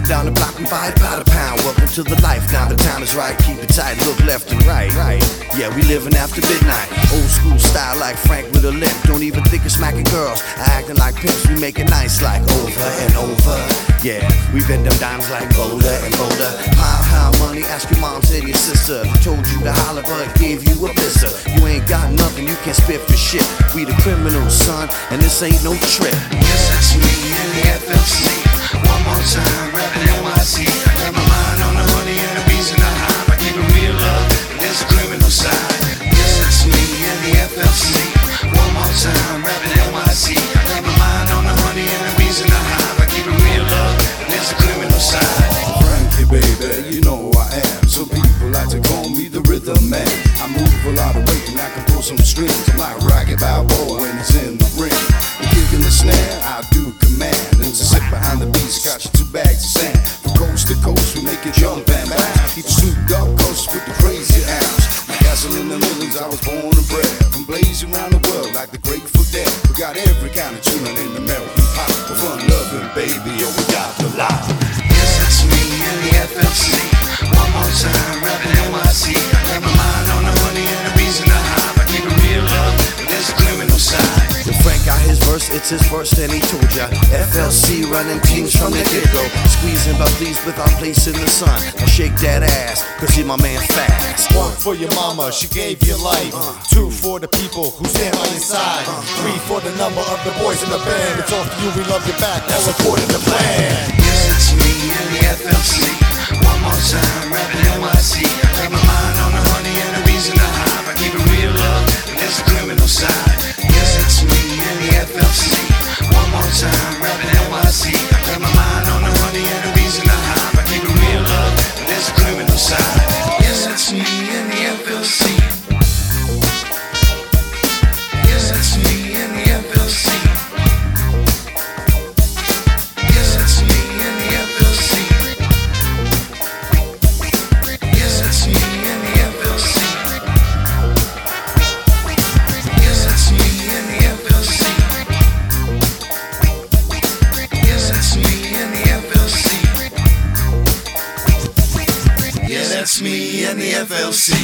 down the block, we buy it by the pound. Welcome to the life, now the time is right. Keep it tight, look left and right. Yeah, we living after midnight. Old school style like Frank with a limp. Don't even think of smacking girls, acting like pimps. We make it nice like over and over. Yeah, we bend them dimes like bolder and bolder. How money, ask your mom, said your sister. Told you to holler but gave you a blister. You ain't got nothing, you can't spit for shit. We the criminals, son, and this ain't no trip. Yes, that's me and the FLC. One more time, rapping NYC. Got my mind on the honey and the bees in the hive. I keep it real love, and there's a criminal side. Yes, that's me and the FLC. One more time, rapping NYC. Got my mind on the honey and the bees in the hive. I keep it real love, and there's a criminal side. Frankie, baby, you know who I am. Some people like to call me the rhythm man. I move a lot of weight and I can pull some strings. I'm like Rocky Balboa when it's in the ring. The kick in the snare, I do command. And to sit behind the beats, got you 2 bags of sand. From coast to coast, we make it jump and bounce. Keep souped up coast with the crazy ounce. Like gasoline in the millions, I was born and bred. From blazing around the world like the Grateful Dead. We got every kind of tuning in the melting pot. Fun loving, baby, oh, we got the lot. Yes, that's me and the FLC. One more time, rapping NYC. Got my mind on the honey and the bees in the hive. I keep it real love, but there's a criminal side. When Frank got his verse, it's his first and he told ya. FLC running things from the get-go. Squeezing bubbly's with our place in the sun. I shake that ass, cause he my man fast. 1 for your mama, she gave you life. 2 for the people who stand on your side. 3 for the number of the boys in the band. It's off to you, we love you back, that's according to plan. Yes, it's me and the FLC. One more time, rapping NYC. Got my mind on the honey and the bees in the hive. I keep it real love, and there's a criminal side. Yes, it's me and the FLC. One more time, rapping NYC. Got my mind on the honey and the bees in the hive. I keep it real love, and there's a criminal side. Yes, it's me and the FLC. Yes, it's me and the FLC. Yes, it's me and the FLC. Yes, it's me and the FLC. Yes, it's me and the FLC. Yes, it's me and the FLC. Yeah, that's me and the FLC.